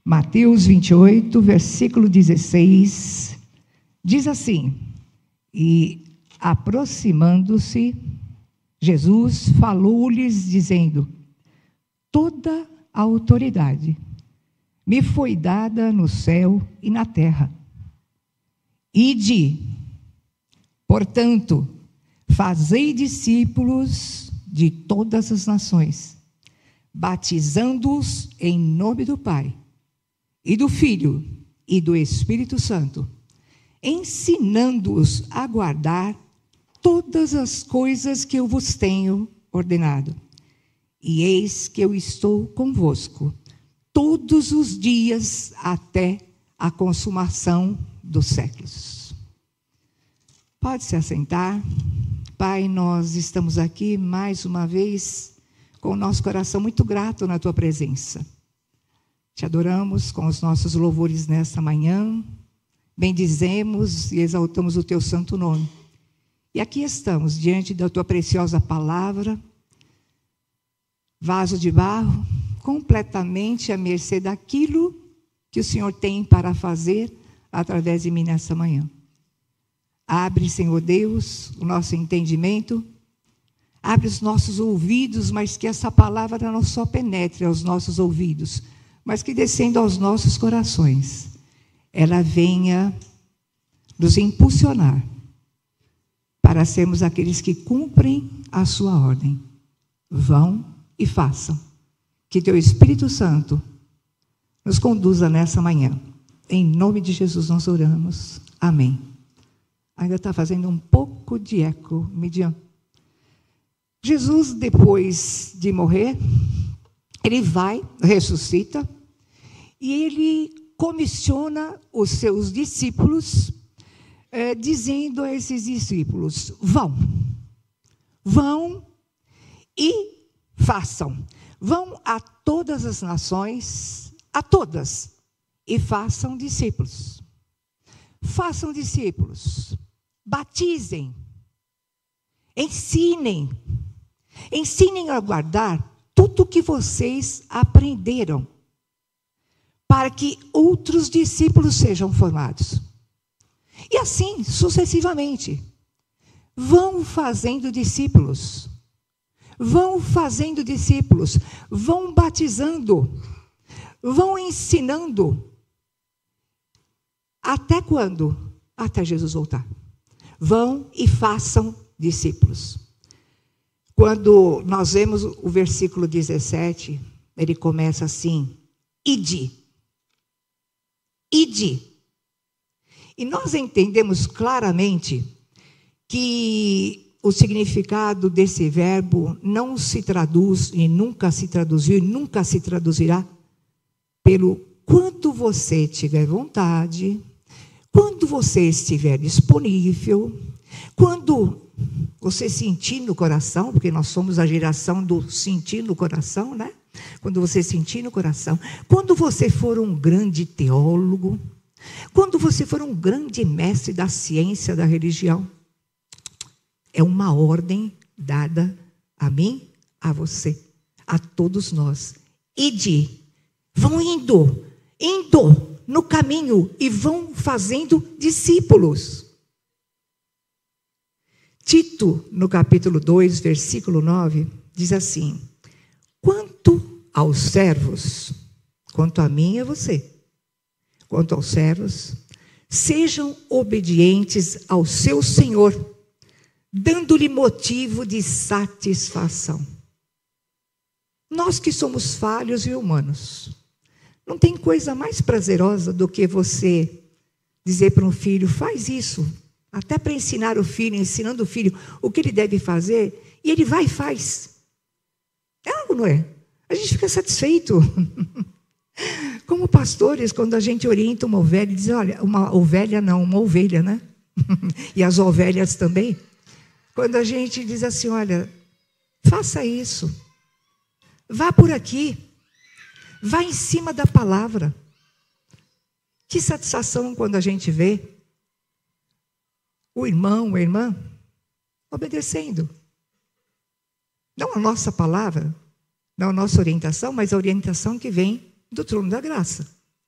Mateus 28, versículo 16, diz assim: E aproximando-se, Jesus falou-lhes, dizendo: Toda a autoridade me foi dada no céu e na terra. Ide, portanto, fazei discípulos de todas as nações, batizando-os em nome do Pai, e do Filho, e do Espírito Santo, ensinando-os a guardar todas as coisas que eu vos tenho ordenado. E eis que eu estou convosco todos os dias até a consumação dos séculos. Pode se assentar. Pai, nós estamos aqui mais uma vez com o nosso coração muito grato na tua presença. Te adoramos com os nossos louvores nesta manhã, bendizemos e exaltamos o teu santo nome. E aqui estamos diante da tua preciosa palavra, vaso de barro, completamente à mercê daquilo que o Senhor tem para fazer através de mim nessa manhã. Abre, Senhor Deus, o nosso entendimento, abre os nossos ouvidos, mas que essa palavra não só penetre aos nossos ouvidos, mas que descenda aos nossos corações. Ela venha nos impulsionar para sermos aqueles que cumprem a sua ordem. Vão e façam. Que teu Espírito Santo nos conduza nessa manhã. Em nome de Jesus nós oramos. Amém. Ainda está fazendo um pouco de eco, Midian. Jesus, depois de morrer, ele vai, ressuscita, e ele comissiona os seus discípulos, dizendo a esses discípulos: vão e façam. Vão a todas as nações, a todas, e façam discípulos. Façam discípulos. Batizem. Ensinem a guardar tudo o que vocês aprenderam, para que outros discípulos sejam formados. E assim, sucessivamente. Vão fazendo discípulos. Vão fazendo discípulos. Vão batizando. Vão ensinando. Até quando? Até Jesus voltar. Vão e façam discípulos. Quando nós vemos o versículo 17, ele começa assim: Ide. Ide. E nós entendemos claramente que o significado desse verbo não se traduz, e nunca se traduziu, e nunca se traduzirá, pelo quanto você tiver vontade, quando você estiver disponível, quando você sentir no coração, porque nós somos a geração do sentir no coração, né? Quando você sentir no coração, quando você for um grande teólogo, quando você for um grande mestre da ciência da religião. É uma ordem dada a mim, a você, a todos nós. Ide, vão indo no caminho e vão fazendo discípulos. Tito, no capítulo 2, versículo 9, diz assim: Quanto aos servos, quanto a mim e a você, quanto aos servos, sejam obedientes ao seu Senhor, dando-lhe motivo de satisfação. Nós que somos falhos e humanos, não tem coisa mais prazerosa do que você dizer para um filho: faz isso, até para ensinar o filho, ensinando o filho o que ele deve fazer, e ele vai e faz. É algo, não é? A gente fica satisfeito. Como pastores, quando a gente orienta uma ovelha, diz: olha, uma ovelha, né? E as ovelhas também. Quando a gente diz assim: olha, faça isso, vá por aqui, vá em cima da palavra. Que satisfação quando a gente vê o irmão, a irmã, obedecendo. Não a nossa palavra, não a nossa orientação, mas a orientação que vem do trono da graça.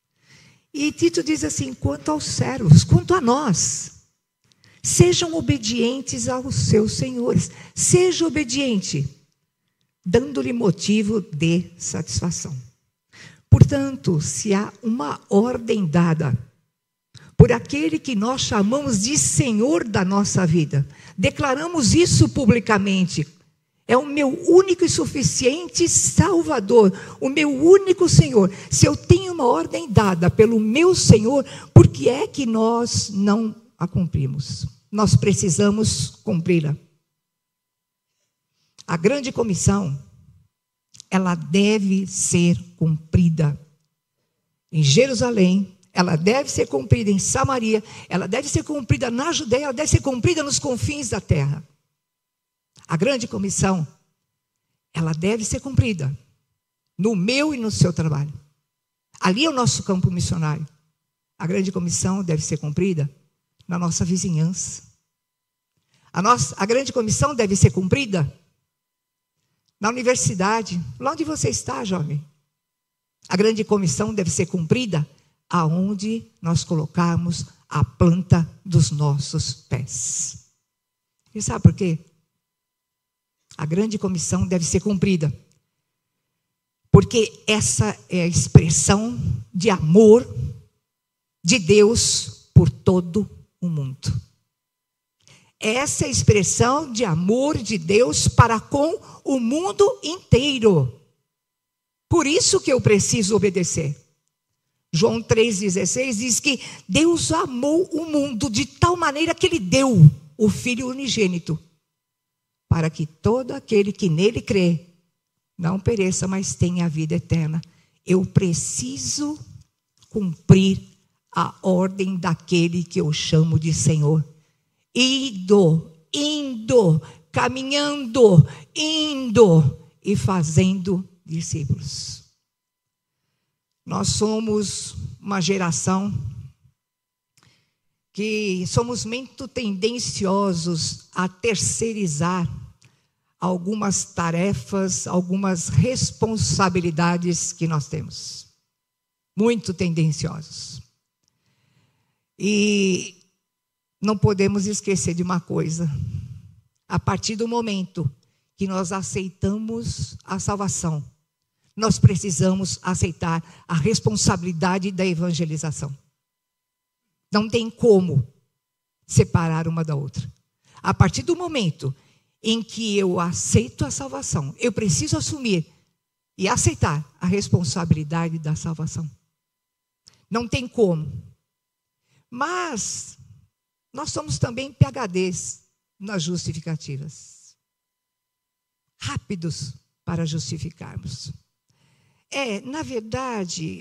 E Tito diz assim: quanto aos servos, quanto a nós, sejam obedientes aos seus senhores. Seja obediente, dando-lhe motivo de satisfação. Portanto, se há uma ordem dada por aquele que nós chamamos de Senhor da nossa vida, declaramos isso publicamente: é o meu único e suficiente Salvador, o meu único Senhor. Se eu tenho uma ordem dada pelo meu Senhor, por que é que nós não a cumprimos? Nós precisamos cumpri-la. A grande comissão, ela deve ser cumprida em Jerusalém, ela deve ser cumprida em Samaria, ela deve ser cumprida na Judeia, ela deve ser cumprida nos confins da terra. A grande comissão, ela deve ser cumprida no meu e no seu trabalho. Ali é o nosso campo missionário. A grande comissão deve ser cumprida na nossa vizinhança. A grande comissão deve ser cumprida na universidade. Lá onde você está, jovem. A grande comissão deve ser cumprida aonde nós colocarmos a planta dos nossos pés. E sabe por quê? A grande comissão deve ser cumprida porque essa é a expressão de amor de Deus por todo o mundo. Essa é a expressão de amor de Deus para com o mundo inteiro. Por isso que eu preciso obedecer. João 3,16 diz que Deus amou o mundo de tal maneira que Ele deu o Filho unigênito, para que todo aquele que nele crê não pereça, mas tenha a vida eterna. Eu preciso cumprir a ordem daquele que eu chamo de Senhor. Indo, caminhando, indo e fazendo discípulos. Nós somos uma geração que somos muito tendenciosos a terceirizar algumas tarefas, algumas responsabilidades que nós temos. Muito tendenciosos. E não podemos esquecer de uma coisa: a partir do momento que nós aceitamos a salvação, nós precisamos aceitar a responsabilidade da evangelização. Não tem como separar uma da outra. A partir do momento em que eu aceito a salvação, eu preciso assumir e aceitar a responsabilidade da salvação. Não tem como. Mas nós somos também PhDs nas justificativas. Rápidos para justificarmos. Na verdade,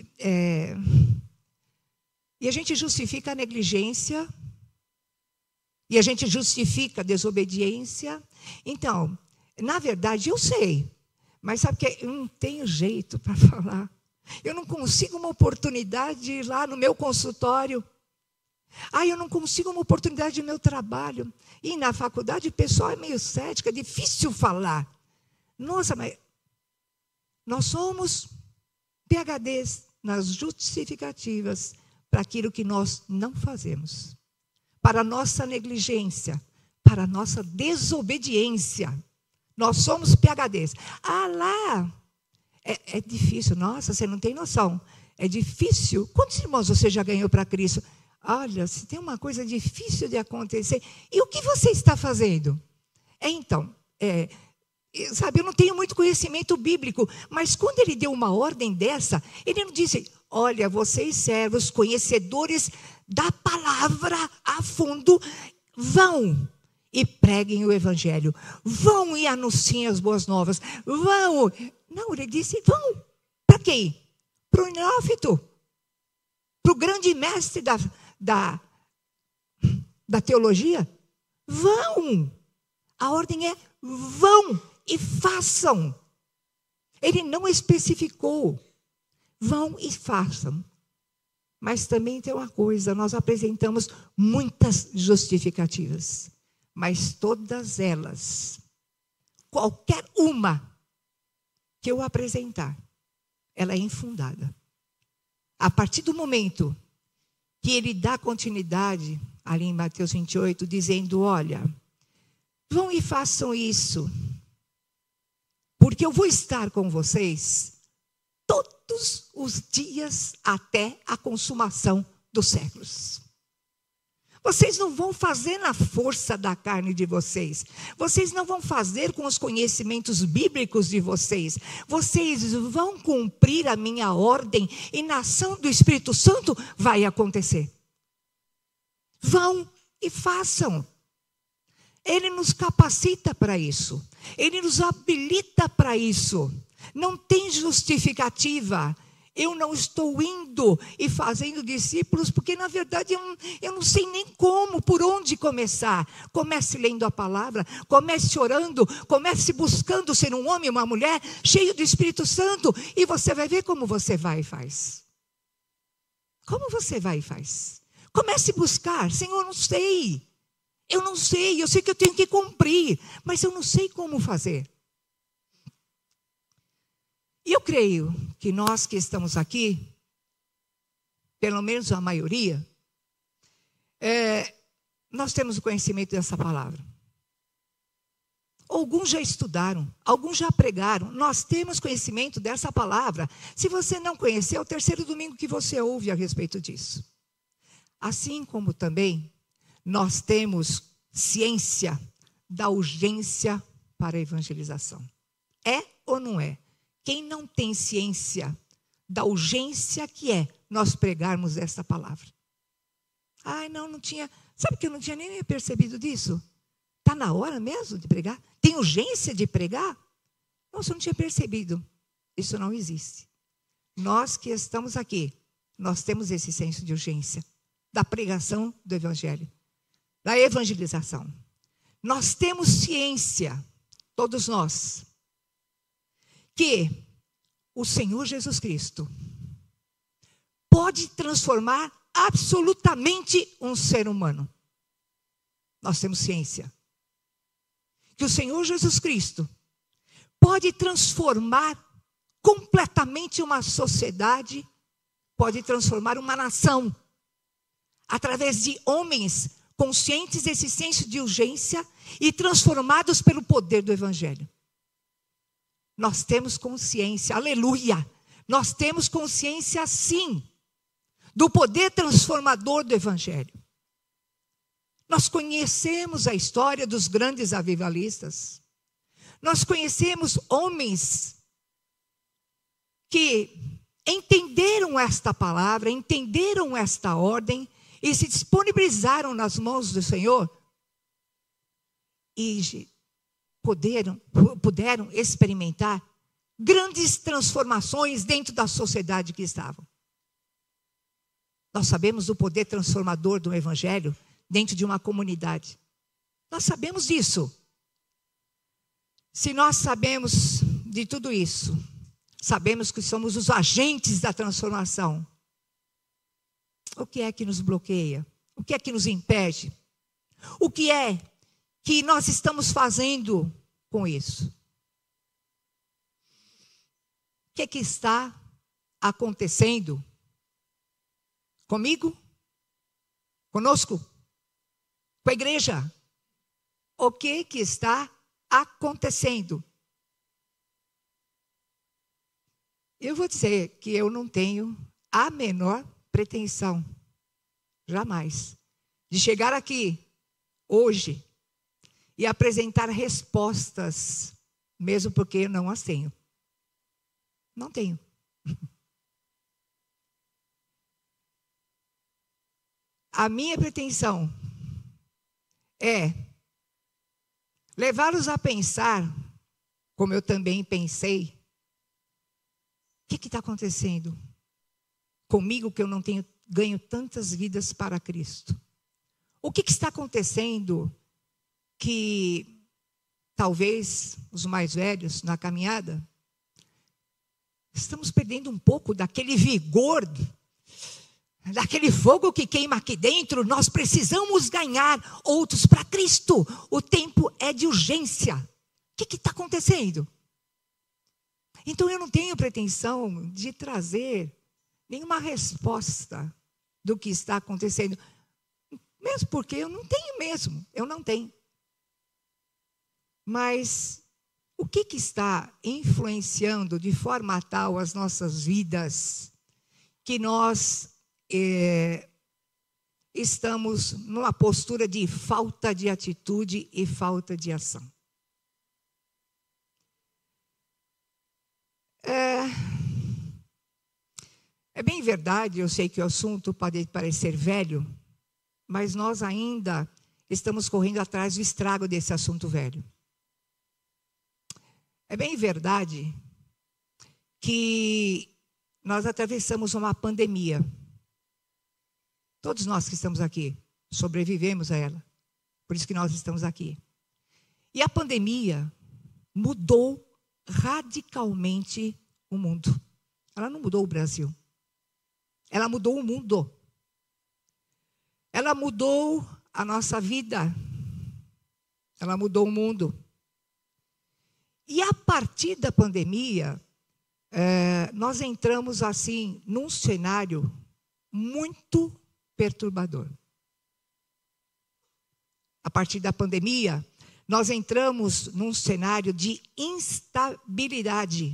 e a gente justifica a negligência, e a gente justifica a desobediência. Então, na verdade, eu sei, mas sabe que eu não tenho jeito para falar. Eu não consigo uma oportunidade lá no meu consultório. Eu não consigo uma oportunidade no meu trabalho. E na faculdade o pessoal é meio cético, é difícil falar. Nossa, mas nós somos PhDs nas justificativas para aquilo que nós não fazemos, para a nossa negligência, para a nossa desobediência. Nós somos PhDs. Lá é difícil. Nossa, você não tem noção. É difícil. Quantos irmãos você já ganhou para Cristo? Olha, se tem uma coisa difícil de acontecer, e o que você está fazendo? Sabe, eu não tenho muito conhecimento bíblico, mas quando ele deu uma ordem dessa, ele não disse: olha, vocês servos, conhecedores da palavra a fundo, vão e preguem o evangelho, vão e anunciem as boas novas, vão. Não, ele disse: vão. Para quê? Para o neófito, para o grande mestre da teologia. Vão. A ordem é: vão e façam. Ele não especificou. Vão e façam. Mas também tem uma coisa: nós apresentamos muitas justificativas, mas todas elas, qualquer uma que eu apresentar, ela é infundada. A partir do momento que ele dá continuidade, ali em Mateus 28, dizendo, olha, vão e façam isso, porque eu vou estar com vocês todos os dias até a consumação dos séculos. Vocês não vão fazer na força da carne de vocês. Vocês não vão fazer com os conhecimentos bíblicos de vocês. Vocês vão cumprir a minha ordem e na ação do Espírito Santo vai acontecer. Vão e façam. Ele nos capacita para isso. Ele nos habilita para isso. Não tem justificativa. Eu não estou indo e fazendo discípulos, porque na verdade eu não sei nem como, por onde começar. Comece lendo a palavra, comece orando, comece buscando ser um homem, uma mulher, cheio do Espírito Santo, e você vai ver como você vai e faz. Como você vai e faz? Comece a buscar. Senhor, eu não sei, eu sei que eu tenho que cumprir, mas eu não sei como fazer. E eu creio que nós que estamos aqui, pelo menos a maioria, nós temos o conhecimento dessa palavra. Alguns já estudaram, alguns já pregaram, nós temos conhecimento dessa palavra. Se você não conhecer, é o terceiro domingo que você ouve a respeito disso. Assim como também nós temos ciência da urgência para a evangelização. É ou não é? Quem não tem ciência da urgência que é nós pregarmos essa palavra? Ai, não tinha. Sabe que eu não tinha nem percebido disso? Está na hora mesmo de pregar? Tem urgência de pregar? Nossa, eu não tinha percebido. Isso não existe. Nós que estamos aqui, nós temos esse senso de urgência da pregação do Evangelho, da evangelização. Nós temos ciência, todos nós, que o Senhor Jesus Cristo pode transformar absolutamente um ser humano. Nós temos ciência. Que o Senhor Jesus Cristo pode transformar completamente uma sociedade, pode transformar uma nação, através de homens conscientes desse senso de urgência e transformados pelo poder do Evangelho. Nós temos consciência, aleluia, nós temos consciência sim, do poder transformador do Evangelho. Nós conhecemos a história dos grandes avivalistas. Nós conhecemos homens que entenderam esta palavra, entenderam esta ordem e se disponibilizaram nas mãos do Senhor e puderam experimentar grandes transformações dentro da sociedade que estavam. Nós sabemos do poder transformador do Evangelho dentro de uma comunidade. Nós sabemos disso. Se nós sabemos de tudo isso, sabemos que somos os agentes da transformação, o que é que nos bloqueia? O que é que nos impede? O que é que nós estamos fazendo com isso? O que é que está acontecendo comigo? Conosco? Com a igreja? O que que está acontecendo? Eu vou dizer que eu não tenho a menor pretensão, jamais, de chegar aqui hoje e apresentar respostas, mesmo porque eu não as tenho. Não tenho. A minha pretensão é levá-los a pensar, como eu também pensei, o que está acontecendo comigo que eu não tenho ganho tantas vidas para Cristo? O que está acontecendo que talvez os mais velhos na caminhada estamos perdendo um pouco daquele vigor, daquele fogo que queima aqui dentro? Nós precisamos ganhar outros para Cristo. O tempo é de urgência. O que está acontecendo? Então eu não tenho pretensão de trazer nenhuma resposta do que está acontecendo. Mesmo porque eu não tenho mesmo, eu não tenho. Mas o que está influenciando de forma tal as nossas vidas que nós estamos numa postura de falta de atitude e falta de ação? É bem verdade, eu sei que o assunto pode parecer velho, mas nós ainda estamos correndo atrás do estrago desse assunto velho. É bem verdade que nós atravessamos uma pandemia. Todos nós que estamos aqui sobrevivemos a ela. Por isso que nós estamos aqui. E a pandemia mudou radicalmente o mundo. Ela não mudou o Brasil. Ela mudou o mundo. Ela mudou a nossa vida. Ela mudou o mundo. E a partir da pandemia, nós entramos assim num cenário muito perturbador. A partir da pandemia, nós entramos num cenário de instabilidade.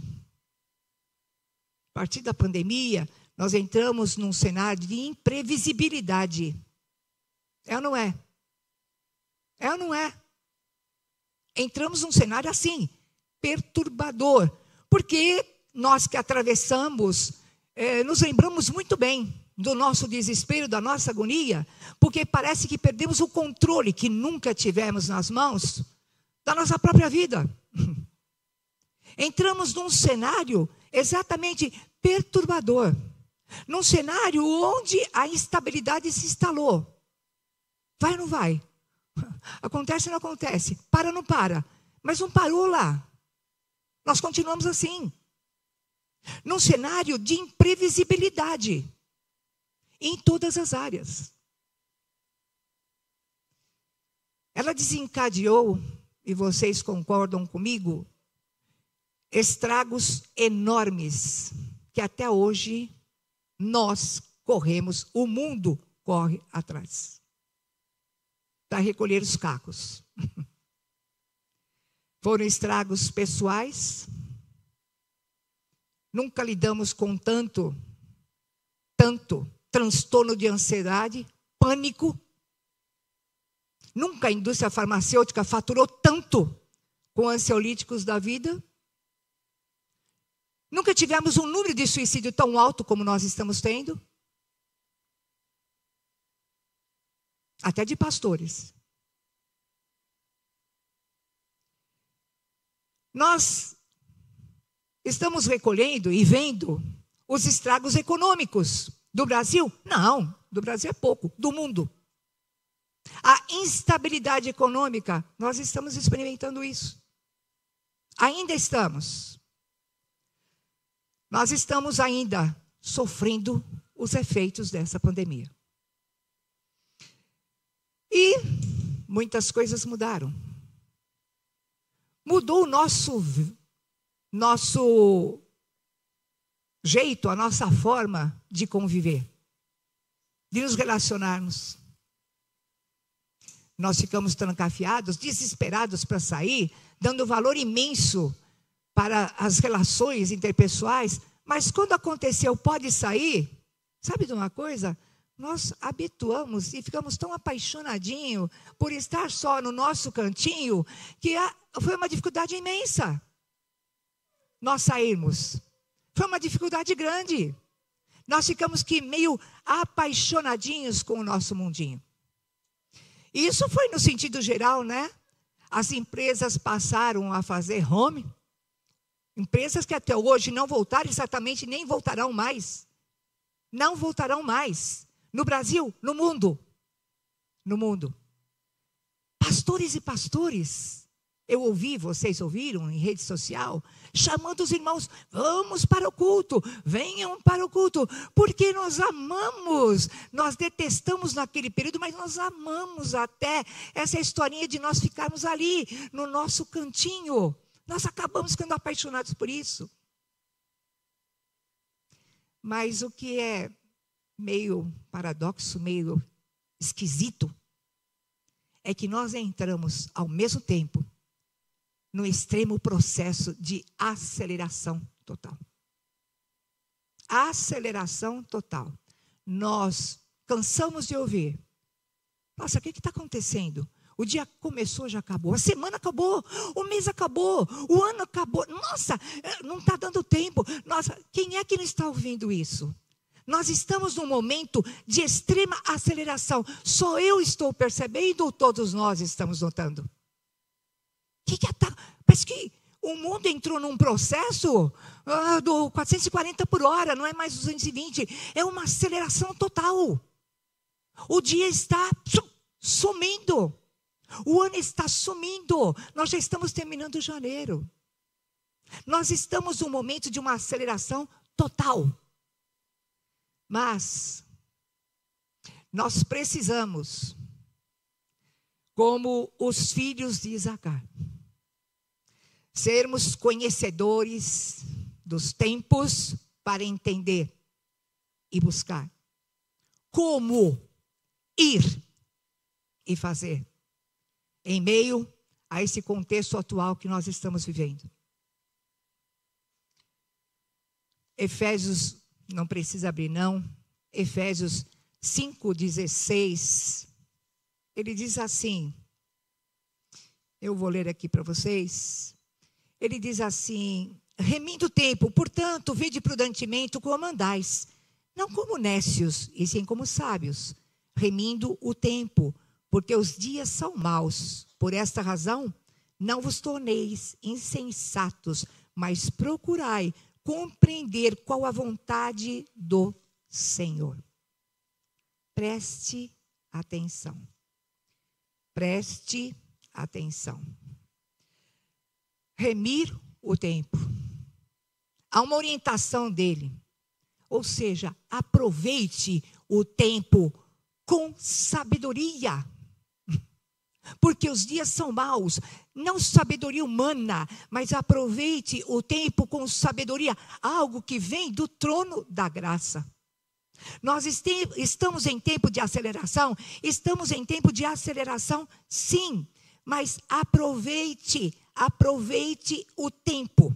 A partir da pandemia, nós entramos num cenário de imprevisibilidade. É ou não é? É ou não é? Entramos num cenário assim, perturbador. Porque nós que atravessamos, nos lembramos muito bem do nosso desespero, da nossa agonia, porque parece que perdemos o controle que nunca tivemos nas mãos da nossa própria vida. Entramos num cenário exatamente perturbador. Num cenário onde a instabilidade se instalou. Vai ou não vai? Acontece ou não acontece? Para ou não para? Mas não parou lá. Nós continuamos assim. Num cenário de imprevisibilidade. Em todas as áreas. Ela desencadeou, e vocês concordam comigo, estragos enormes, que até hoje nós corremos, o mundo corre atrás, para recolher os cacos. Foram estragos pessoais, nunca lidamos com tanto transtorno de ansiedade, pânico. Nunca a indústria farmacêutica faturou tanto com ansiolíticos da vida. Nunca tivemos um número de suicídio tão alto como nós estamos tendo. Até de pastores. Nós estamos recolhendo e vendo os estragos econômicos do Brasil? Não, do Brasil é pouco, do mundo. A instabilidade econômica, nós estamos experimentando isso. Ainda estamos. Nós estamos ainda sofrendo os efeitos dessa pandemia. E muitas coisas mudaram. Mudou o nosso jeito, a nossa forma de conviver, de nos relacionarmos. Nós ficamos trancafiados, desesperados para sair, dando valor imenso para as relações interpessoais, mas quando aconteceu, pode sair, sabe de uma coisa? Nós habituamos e ficamos tão apaixonadinhos por estar só no nosso cantinho, que foi uma dificuldade imensa nós sairmos. Foi uma dificuldade grande. Nós ficamos que meio apaixonadinhos com o nosso mundinho. E isso foi no sentido geral, né? As empresas passaram a fazer home. Empresas que até hoje não voltaram, exatamente nem voltarão mais. Não voltarão mais. No Brasil, no mundo. No mundo. Pastores e pastores. Eu ouvi, vocês ouviram em rede social, chamando os irmãos, vamos para o culto, venham para o culto, porque nós amamos, nós detestamos naquele período, mas nós amamos até essa historinha de nós ficarmos ali, no nosso cantinho. Nós acabamos ficando apaixonados por isso. Mas o que é meio paradoxo, meio esquisito, é que nós entramos ao mesmo tempo no extremo processo de aceleração total. Aceleração total. Nós cansamos de ouvir. Nossa, o que está acontecendo? O dia começou, já acabou. A semana acabou. O mês acabou. O ano acabou. Nossa, não está dando tempo. Nossa, quem é que não está ouvindo isso? Nós estamos num momento de extrema aceleração. Só eu estou percebendo ou todos nós estamos notando? Parece que o mundo entrou num processo do 440 por hora, não é mais 220. É uma aceleração total. O dia está sumindo. O ano está sumindo. Nós já estamos terminando janeiro. Nós estamos num momento de uma aceleração total. Mas nós precisamos, como os filhos de Isacar, sermos conhecedores dos tempos para entender e buscar como ir e fazer em meio a esse contexto atual que nós estamos vivendo. Efésios, não precisa abrir não, Efésios 5,16, ele diz assim, eu vou ler aqui para vocês, ele diz assim, remindo o tempo, portanto, vede prudentemente como andais, não como nécios, e sim como sábios, remindo o tempo, porque os dias são maus. Por esta razão, não vos torneis insensatos, mas procurai compreender qual a vontade do Senhor. Preste atenção. Preste atenção. Remir o tempo. Há uma orientação dele. Ou seja, aproveite o tempo com sabedoria. Porque os dias são maus, não sabedoria humana, mas aproveite o tempo com sabedoria, algo que vem do trono da graça. Nós estamos em tempo de aceleração? Estamos em tempo de aceleração, sim, mas aproveite o tempo.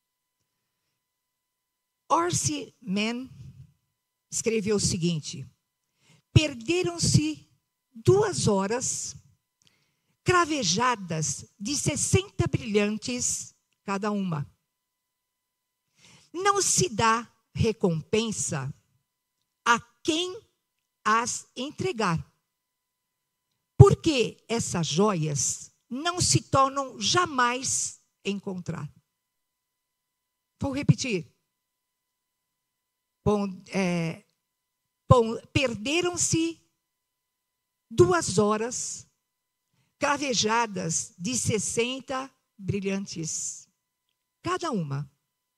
Orsi Mann escreveu o seguinte: perderam-se 2 horas cravejadas de 60 brilhantes cada uma. Não se dá recompensa a quem as entregar, porque essas joias não se tornam jamais a encontrar. Vou repetir. Perderam-se 2 horas cravejadas de 60 brilhantes cada uma.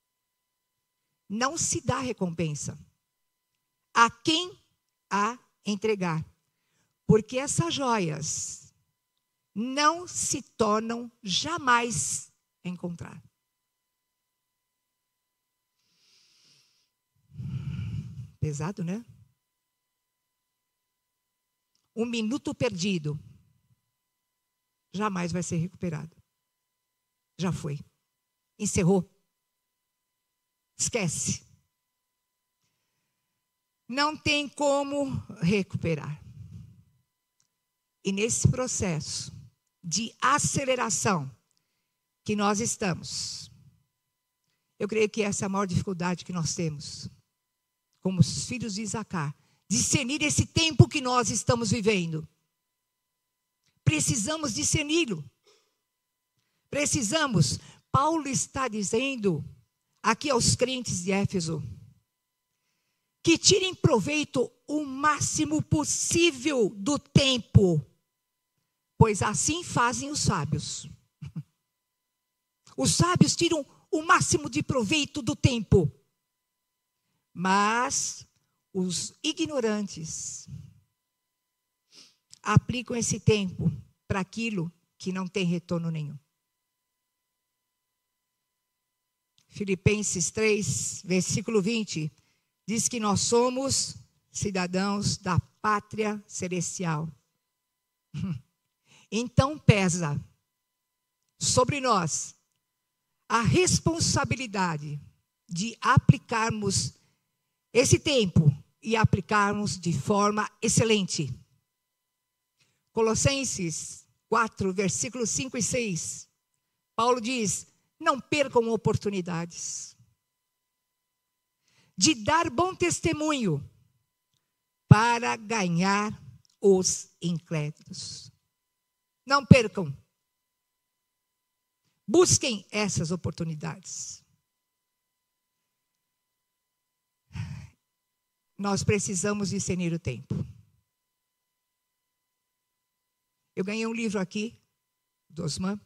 Não se dá recompensa a quem a entregar, porque essas joias não se tornam jamais a encontrar. Pesado, né? 1 minuto perdido jamais vai ser recuperado. Já foi. Encerrou. Esquece. Não tem como recuperar. E nesse processo de aceleração que nós estamos, eu creio que essa é a maior dificuldade que nós temos, como os filhos de Isacar, discernir esse tempo que nós estamos vivendo. Precisamos discerni-lo. Precisamos. Paulo está dizendo aqui aos crentes de Éfeso que tirem proveito o máximo possível do tempo, pois assim fazem os sábios. Os sábios tiram o máximo de proveito do tempo, mas os ignorantes aplicam esse tempo para aquilo que não tem retorno nenhum. Filipenses 3, versículo 20, diz que nós somos cidadãos da pátria celestial. Então pesa sobre nós a responsabilidade de aplicarmos esse tempo e aplicarmos de forma excelente. Colossenses 4, versículos 5 e 6. Paulo diz: não percam oportunidades de dar bom testemunho para ganhar os incrédulos. Não percam. Busquem essas oportunidades. Nós precisamos discernir o tempo. Eu ganhei um livro aqui, do Osman,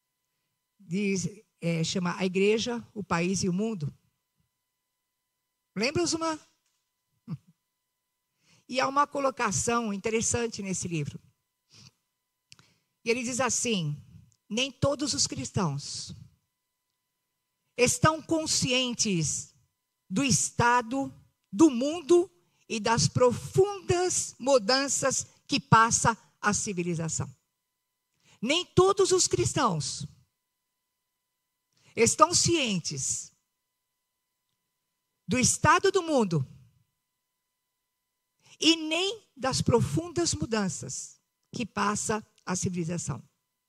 chama A Igreja, o País e o Mundo. Lembra, Osman? E há uma colocação interessante nesse livro. E ele diz assim: nem todos os cristãos estão conscientes do estado do mundo e das profundas mudanças que passa a civilização. Nem todos os cristãos estão cientes do estado do mundo e nem das profundas mudanças que passa a civilização.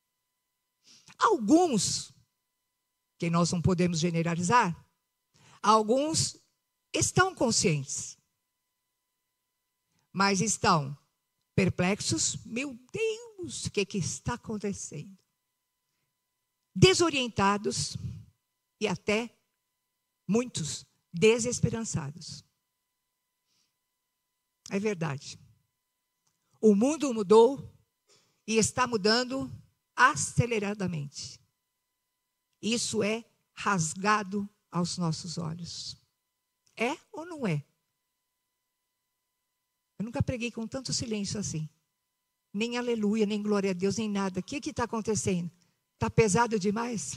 Alguns, que nós não podemos generalizar, alguns estão conscientes, mas estão perplexos. Meu Deus, o que está acontecendo? Desorientados e até muitos desesperançados. É verdade. O mundo mudou e está mudando aceleradamente. Isso é rasgado aos nossos olhos. É ou não é? Eu nunca preguei com tanto silêncio assim. Nem aleluia, nem glória a Deus, nem nada. O que está acontecendo? Está pesado demais?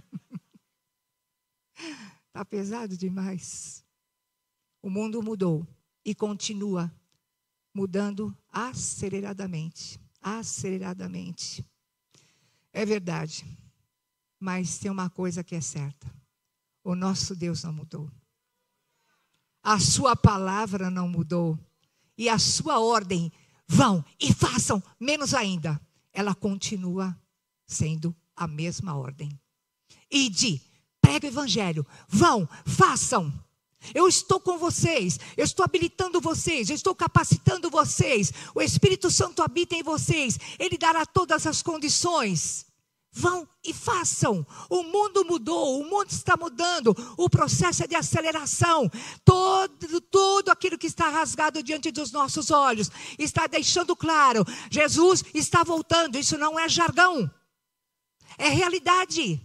Está pesado demais. O mundo mudou e continua mudando aceleradamente. Aceleradamente. É verdade. Mas tem uma coisa que é certa. O nosso Deus não mudou. A sua palavra não mudou. E a sua ordem, vão e façam, menos ainda, ela continua sendo a mesma ordem. Ide, pregue o evangelho, vão, façam. Eu estou com vocês, eu estou habilitando vocês, eu estou capacitando vocês. O Espírito Santo habita em vocês, ele dará todas as condições. Vão e façam. O mundo mudou, o mundo está mudando. O processo é de aceleração. Tudo aquilo que está rasgado diante dos nossos olhos está deixando claro: Jesus está voltando. Isso não é jargão, é realidade.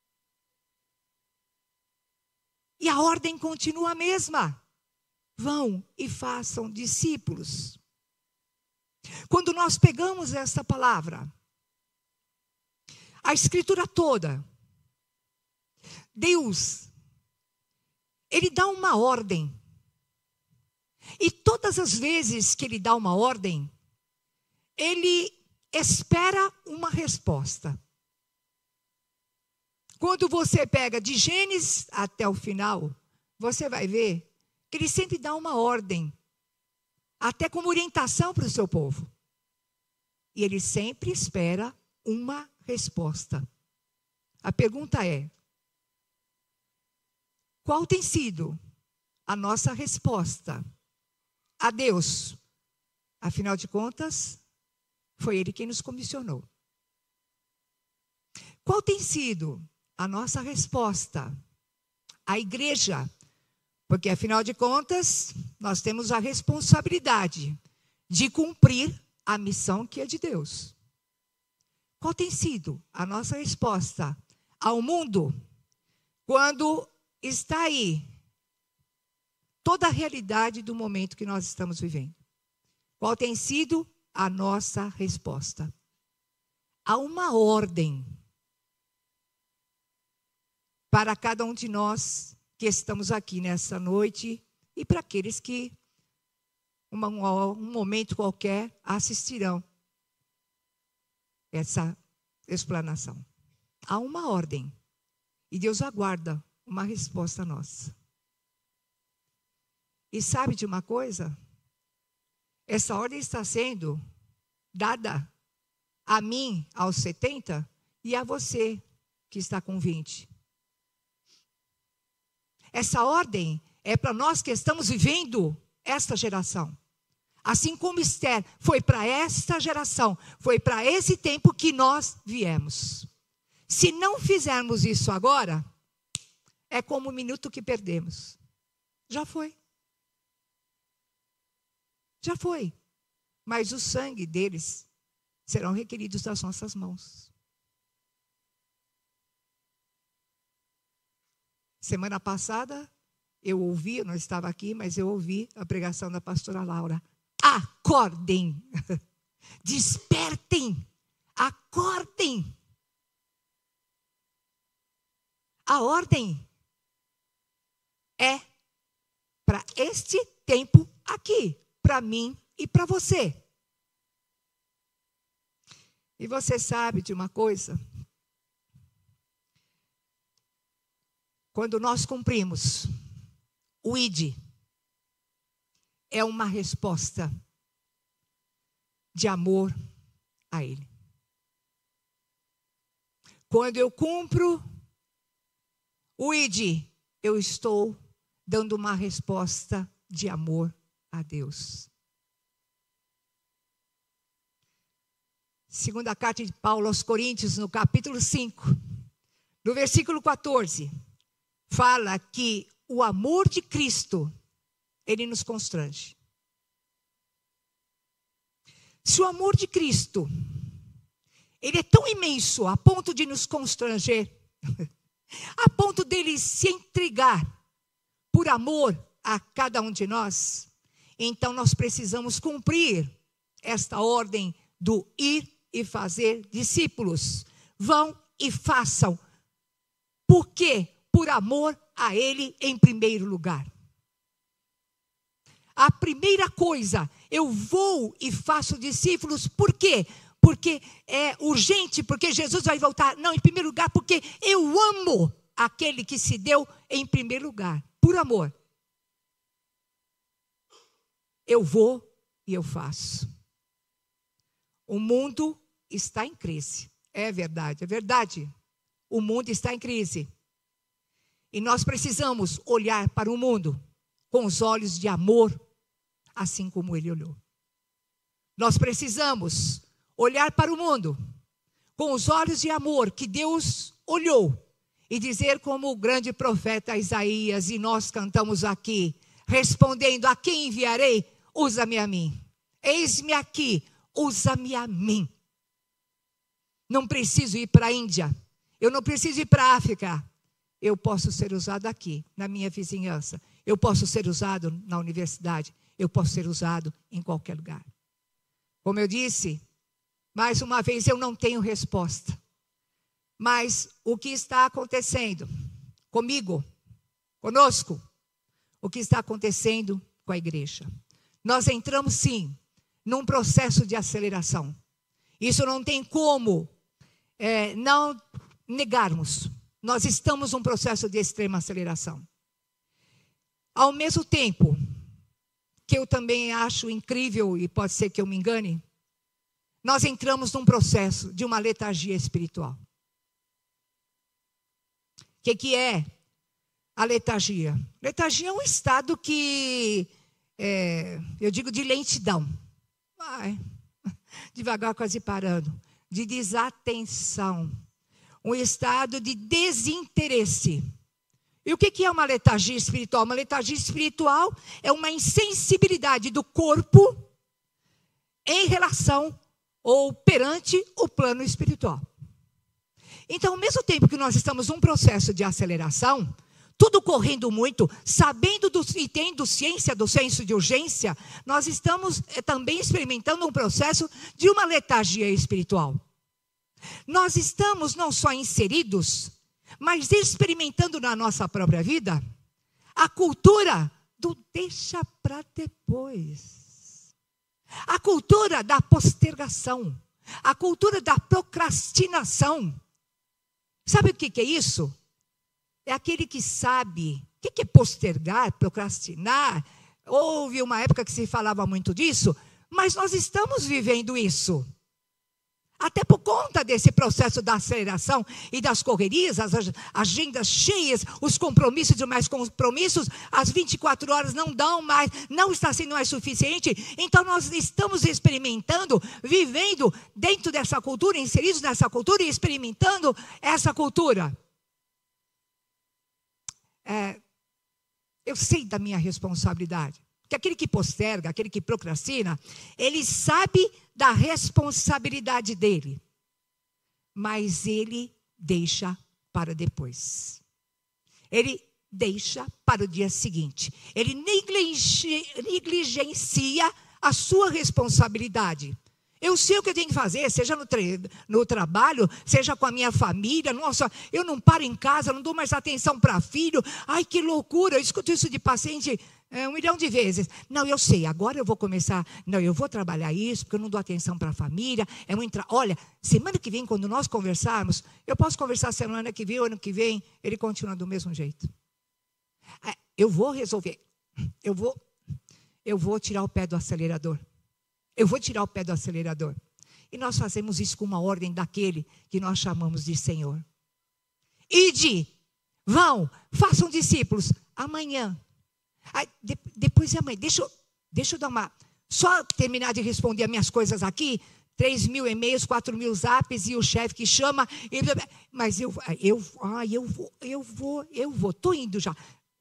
E a ordem continua a mesma. Vão e façam discípulos. Quando nós pegamos essa palavra, a Escritura toda, Deus, Ele dá uma ordem. E todas as vezes que Ele dá uma ordem, Ele espera uma resposta. Quando você pega de Gênesis até o final, você vai ver que Ele sempre dá uma ordem, até como orientação para o seu povo. E Ele sempre espera uma resposta. A pergunta é: qual tem sido a nossa resposta a Deus? Afinal de contas, foi Ele quem nos comissionou. Qual tem sido a nossa resposta à igreja? Porque, afinal de contas, nós temos a responsabilidade de cumprir a missão que é de Deus. Qual tem sido a nossa resposta ao mundo quando está aí toda a realidade do momento que nós estamos vivendo? Qual tem sido a nossa resposta? Há uma ordem para cada um de nós que estamos aqui nessa noite e para aqueles que, um momento qualquer, assistirão essa explanação. Há uma ordem, e Deus aguarda uma resposta nossa. E sabe de uma coisa? Essa ordem está sendo dada a mim, aos 70, e a você, que está com 20. Essa ordem é para nós que estamos vivendo esta geração. Assim como Esther foi para esta geração, foi para esse tempo que nós viemos. Se não fizermos isso agora, é como o minuto que perdemos. Já foi. Já foi. Mas o sangue deles serão requeridos das nossas mãos. Semana passada, eu ouvi, eu não estava aqui, mas eu ouvi a pregação da pastora Laura. Acordem, despertem, acordem. A ordem é para este tempo aqui, para mim e para você. E você sabe de uma coisa? Quando nós cumprimos o ID, é uma resposta de amor a Ele. Quando eu cumpro o ID, eu estou dando uma resposta de amor a Deus. Segunda carta de Paulo aos Coríntios, no capítulo 5, no versículo 14, fala que o amor de Cristo, ele nos constrange. Se o amor de Cristo, ele é tão imenso a ponto de nos constranger, a ponto dele se entregar por amor a cada um de nós, então nós precisamos cumprir esta ordem do ir e fazer discípulos. Vão e façam. Por quê? Por amor a Ele em primeiro lugar. A primeira coisa, eu vou e faço discípulos, por quê? Porque é urgente, porque Jesus vai voltar. Não, em primeiro lugar, porque eu amo aquele que se deu em primeiro lugar, por amor. Eu vou e eu faço. O mundo está em crise. É verdade, é verdade. O mundo está em crise. E nós precisamos olhar para o mundo com os olhos de amor, assim como ele olhou. Nós precisamos olhar para o mundo com os olhos de amor que Deus olhou e dizer como o grande profeta Isaías, e nós cantamos aqui, respondendo: a quem enviarei? Usa-me a mim. Eis-me aqui, usa-me a mim. Não preciso ir para a Índia, eu não preciso ir para a África. Eu posso ser usado aqui, na minha vizinhança. Eu posso ser usado na universidade. Eu posso ser usado em qualquer lugar. Como eu disse, mais uma vez, eu não tenho resposta. Mas o que está acontecendo comigo, conosco, o que está acontecendo com a igreja? Nós entramos, sim, num processo de aceleração. Isso não tem como não negarmos. Nós estamos num processo de extrema aceleração. Ao mesmo tempo que eu também acho incrível, e pode ser que eu me engane, nós entramos num processo de uma letargia espiritual. O que é a letargia? Letargia é um estado que, eu digo de lentidão. Vai, devagar, quase parando. De desatenção. Um estado de desinteresse. E o que é uma letargia espiritual? Uma letargia espiritual é uma insensibilidade do corpo em relação ou perante o plano espiritual. Então, ao mesmo tempo que nós estamos num processo de aceleração, tudo correndo muito, sabendo e tendo ciência do senso de urgência, nós estamos também experimentando um processo de uma letargia espiritual. Nós estamos não só inseridos, mas experimentando na nossa própria vida a cultura tu deixa para depois. A cultura da postergação, a cultura da procrastinação. Sabe o que é isso? É aquele que sabe. O que é postergar, procrastinar? Houve uma época que se falava muito disso, mas nós estamos vivendo isso. Até por conta desse processo da aceleração e das correrias, as agendas cheias, os compromissos e mais compromissos, as 24 horas não dão mais, não está sendo mais suficiente. Então nós estamos experimentando, vivendo dentro dessa cultura, inseridos nessa cultura e experimentando essa cultura. Eu sei da minha responsabilidade. Porque aquele que posterga, aquele que procrastina, ele sabe da responsabilidade dele. Mas ele deixa para depois. Ele deixa para o dia seguinte. Ele negligencia a sua responsabilidade. Eu sei o que eu tenho que fazer, seja no trabalho, seja com a minha família. Nossa, eu não paro em casa, não dou mais atenção para filho. Ai, que loucura, eu escuto isso de paciente 1 milhão de vezes. Não, eu sei, agora eu vou começar. Não, eu vou trabalhar isso, porque eu não dou atenção para a família. Olha, semana que vem, quando nós conversarmos, eu posso conversar semana que vem, ano que vem, ele continua do mesmo jeito. Eu vou resolver. Eu vou tirar o pé do acelerador. Eu vou tirar o pé do acelerador. E nós fazemos isso com uma ordem daquele que nós chamamos de Senhor. Ide, vão, façam discípulos. Amanhã. Depois de amanhã. Deixa eu dar uma... Só terminar de responder as minhas coisas aqui. 3.000 e-mails, 4.000 zaps e o chefe que chama. Mas eu vou. Estou indo já.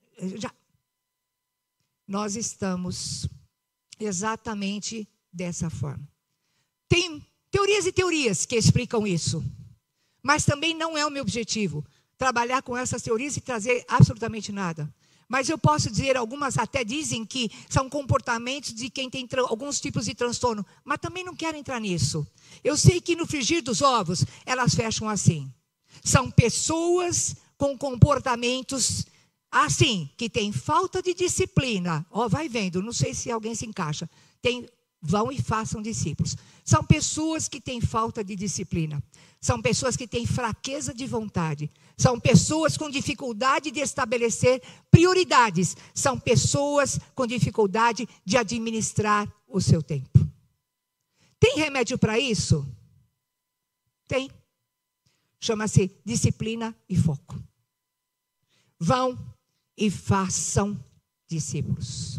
Nós estamos exatamente dessa forma. Tem teorias e teorias que explicam isso. Mas também não é o meu objetivo trabalhar com essas teorias e trazer absolutamente nada. Mas eu posso dizer, algumas até dizem que são comportamentos de quem tem alguns tipos de transtorno. Mas também não quero entrar nisso. Eu sei que no frigir dos ovos, elas fecham assim. São pessoas com comportamentos assim, que têm falta de disciplina. Vai vendo, não sei se alguém se encaixa. Vão e façam discípulos. São pessoas que têm falta de disciplina. São pessoas que têm fraqueza de vontade. São pessoas com dificuldade de estabelecer prioridades. São pessoas com dificuldade de administrar o seu tempo. Tem remédio para isso? Tem. Chama-se disciplina e foco. Vão e façam discípulos.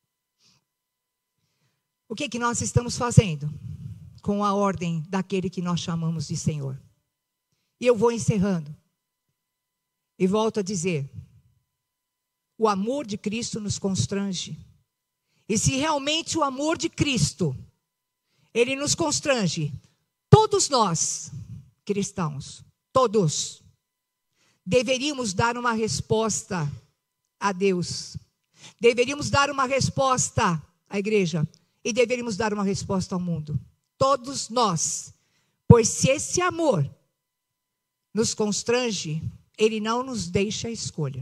O que nós estamos fazendo com a ordem daquele que nós chamamos de Senhor? E eu vou encerrando. E volto a dizer, o amor de Cristo nos constrange. E se realmente o amor de Cristo, ele nos constrange, todos nós, cristãos, todos, deveríamos dar uma resposta a Deus. Deveríamos dar uma resposta à igreja. E deveríamos dar uma resposta ao mundo. Todos nós. Pois se esse amor nos constrange, ele não nos deixa a escolha.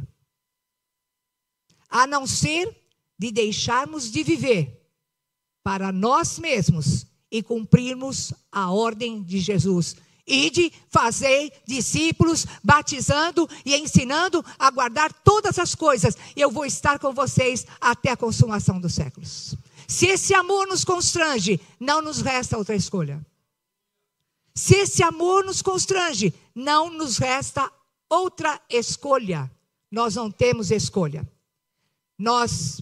A não ser de deixarmos de viver para nós mesmos e cumprirmos a ordem de Jesus. Ide, fazei discípulos, batizando e ensinando a guardar todas as coisas. E eu vou estar com vocês até a consumação dos séculos. Se esse amor nos constrange, não nos resta outra escolha. Se esse amor nos constrange, não nos resta outra escolha. Nós não temos escolha. Nós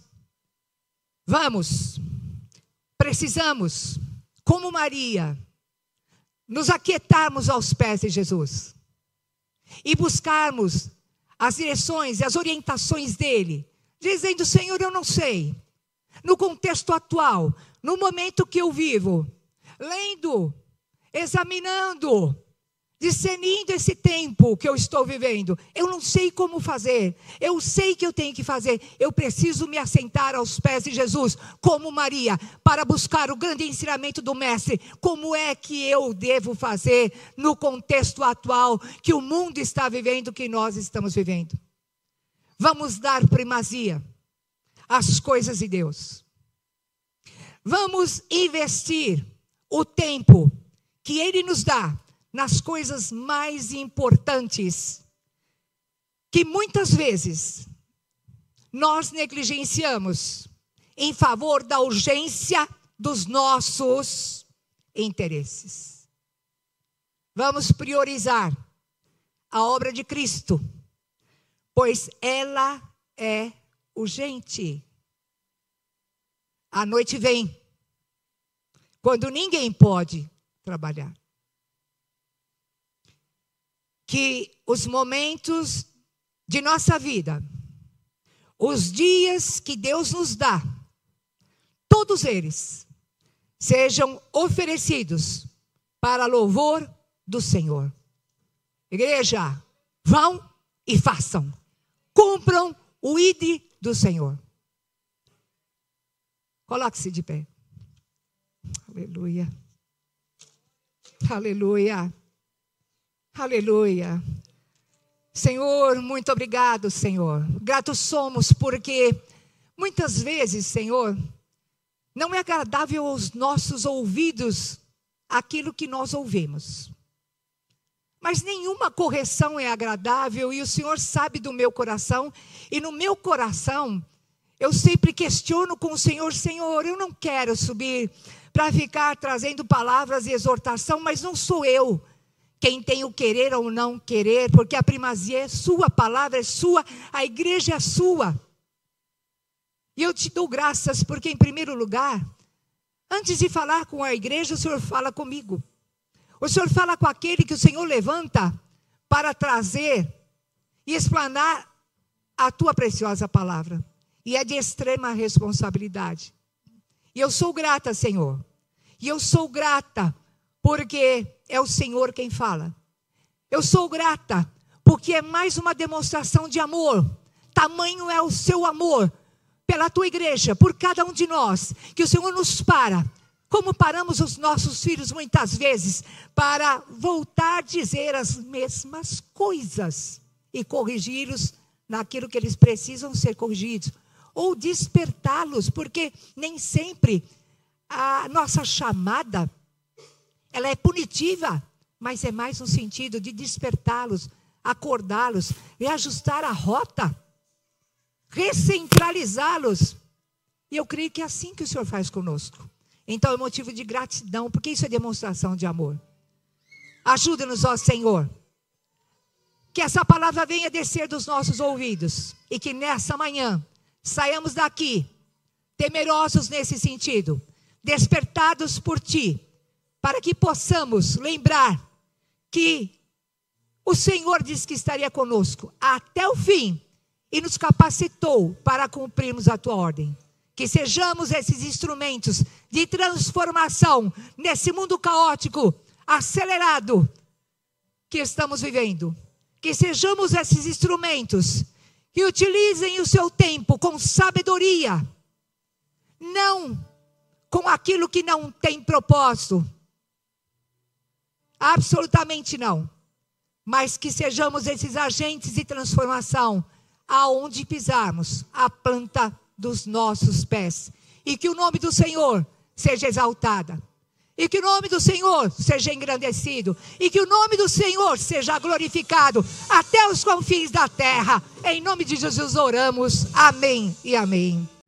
precisamos, como Maria, nos aquietarmos aos pés de Jesus. E buscarmos as direções e as orientações dele. Dizendo, Senhor, eu não sei. No contexto atual, no momento que eu vivo, lendo, examinando, discernindo esse tempo que eu estou vivendo, eu não sei como fazer, eu sei que eu tenho que fazer, eu preciso me assentar aos pés de Jesus, como Maria, para buscar o grande ensinamento do Mestre, como é que eu devo fazer no contexto atual que o mundo está vivendo, que nós estamos vivendo. Vamos dar primazia as coisas de Deus. Vamos investir o tempo que Ele nos dá nas coisas mais importantes, que muitas vezes nós negligenciamos em favor da urgência dos nossos interesses. Vamos priorizar a obra de Cristo, pois ela é urgente. A noite vem, quando ninguém pode trabalhar. Que os momentos de nossa vida, os dias que Deus nos dá, todos eles sejam oferecidos para louvor do Senhor. Igreja, vão e façam. Cumpram o ID do Senhor. Coloque-se de pé. Aleluia. Aleluia. Aleluia. Senhor, muito obrigado, Senhor. Gratos somos porque muitas vezes, Senhor, não é agradável aos nossos ouvidos aquilo que nós ouvimos. Mas nenhuma correção é agradável e o Senhor sabe do meu coração. E no meu coração, eu sempre questiono com o Senhor, Senhor, eu não quero subir para ficar trazendo palavras de exortação, mas não sou eu quem tem o querer ou não querer, porque a primazia é sua, a palavra é sua, a igreja é sua. E eu te dou graças porque, em primeiro lugar, antes de falar com a igreja, o Senhor fala comigo. O Senhor fala com aquele que o Senhor levanta para trazer e explanar a tua preciosa palavra. E é de extrema responsabilidade. E eu sou grata, Senhor. E eu sou grata porque é o Senhor quem fala. Eu sou grata porque é mais uma demonstração de amor. Tamanho é o seu amor pela tua igreja, por cada um de nós, que o Senhor nos para, como paramos os nossos filhos muitas vezes, para voltar a dizer as mesmas coisas e corrigi-los naquilo que eles precisam ser corrigidos, ou despertá-los, porque nem sempre a nossa chamada, ela é punitiva, mas é mais no sentido de despertá-los, acordá-los, reajustar a rota, recentralizá-los. E eu creio que é assim que o Senhor faz conosco. Então é motivo de gratidão, porque isso é demonstração de amor. Ajuda-nos, ó Senhor, que essa palavra venha descer dos nossos ouvidos, e que nessa manhã saiamos daqui, temerosos nesse sentido, despertados por Ti, para que possamos lembrar que o Senhor disse que estaria conosco até o fim, e nos capacitou para cumprirmos a Tua ordem. Que sejamos esses instrumentos de transformação nesse mundo caótico, acelerado, que estamos vivendo. Que sejamos esses instrumentos que utilizem o seu tempo com sabedoria, não com aquilo que não tem propósito. Absolutamente não. Mas que sejamos esses agentes de transformação, aonde pisarmos a planta dos nossos pés. E que o nome do Senhor seja exaltado. E que o nome do Senhor seja engrandecido. E que o nome do Senhor seja glorificado até os confins da terra. Em nome de Jesus oramos. Amém e amém.